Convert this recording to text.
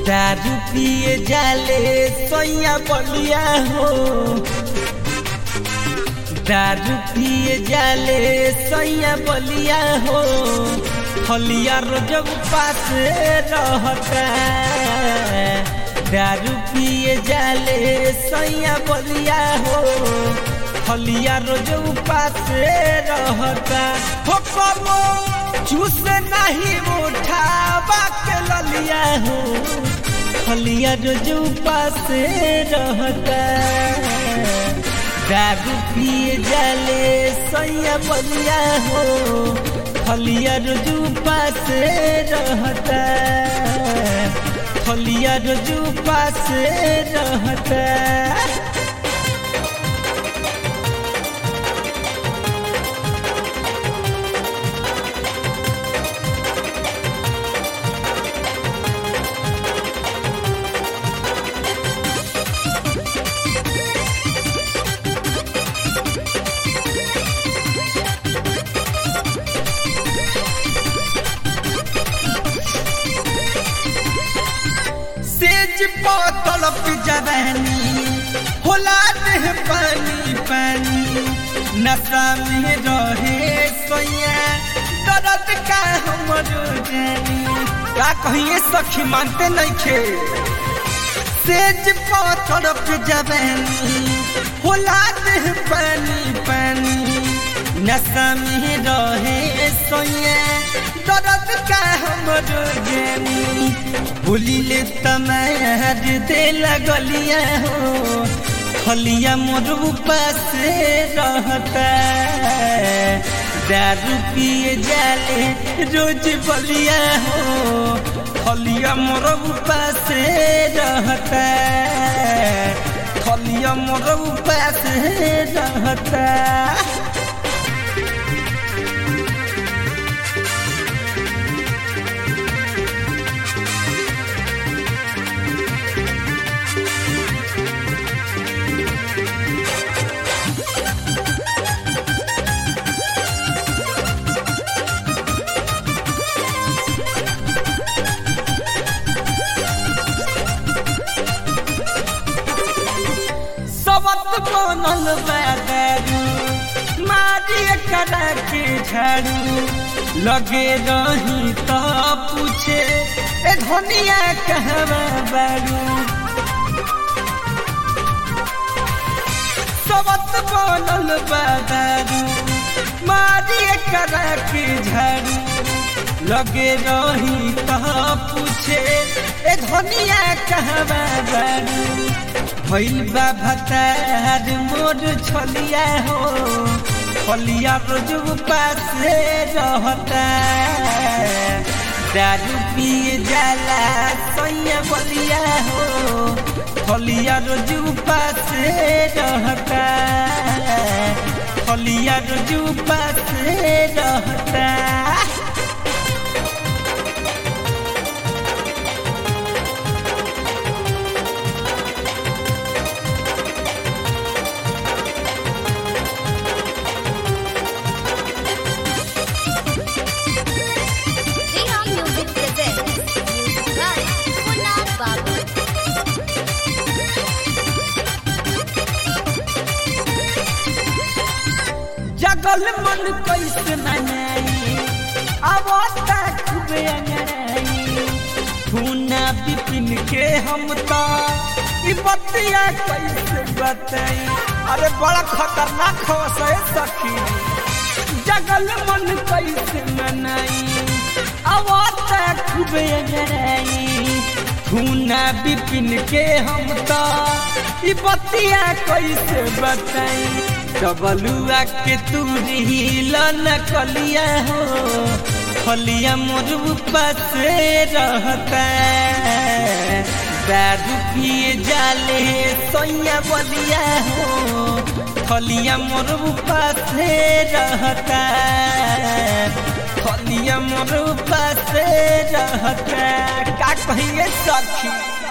दारू पिए जाले सैया बलिया हो, दारू पिए जाले सैया बलिया हो, हलिया रोजब पास रहता। दारू पिए जाले सैया बलिया हो, हलिया रोजब पास रहता। हो कबो चूस नहीं उठावा के ललिया हो, हलिया रोजब पास रहता। दारू पिए जाले सैया बलिया हो, हलिया रोजब पास रहता, हलिया रोजब पास रहता। तड़प जवानी होला देह पानी पानी, नशा में रहे सैया दर्द का हमरो जानी। का कहिए सखी मानते नहीं खे, सेज तड़प जवानी होला देह पानी पानी, नशा में रहे सैया दर्द का हमरो जानी। बोली ले तमार दे लगलिया हो, हलिया मोर पास रहता। दारू पिए जाले रोज बलिया हो, हलिया मोर पास रहता, हलिया मोर पास रहता। बनल दारू मारिए करा के झाड़ू, लगे रही तो पूछे ए धनिया कहवा बारू। सबत बनल दारू मारिए करा के झाड़ू, लगे रही तो पूछे ए धनिया कहवा बारू। भइल बा भतार मोर छलिया हो, हलिया रोजब पास रहता। दारू पिए जाला सैया बलिया हो, हलिया रोजब पास रहता, हलिया रोजब पास रहता। जगल मन कैसे मनाई अवस्था खूबे अंगड़ाई, खूना बिपिन के हम तो बतिया कैसे बताई। अरे बड़ा खतरनाक हो सखी, जगल मन कैसे मनाई अवस्था खूबे अंगड़ाई, खूना बिपिन के हम तो बतिया कैसे बताई। डबलुआ के तूरी लन कलिया हो, हलिया मोर पास रहता। दारू पिए जाले सैया बलिया हो, हलिया मोर पास रहता, हलिया मोर पास रहता। का कहिए सखी।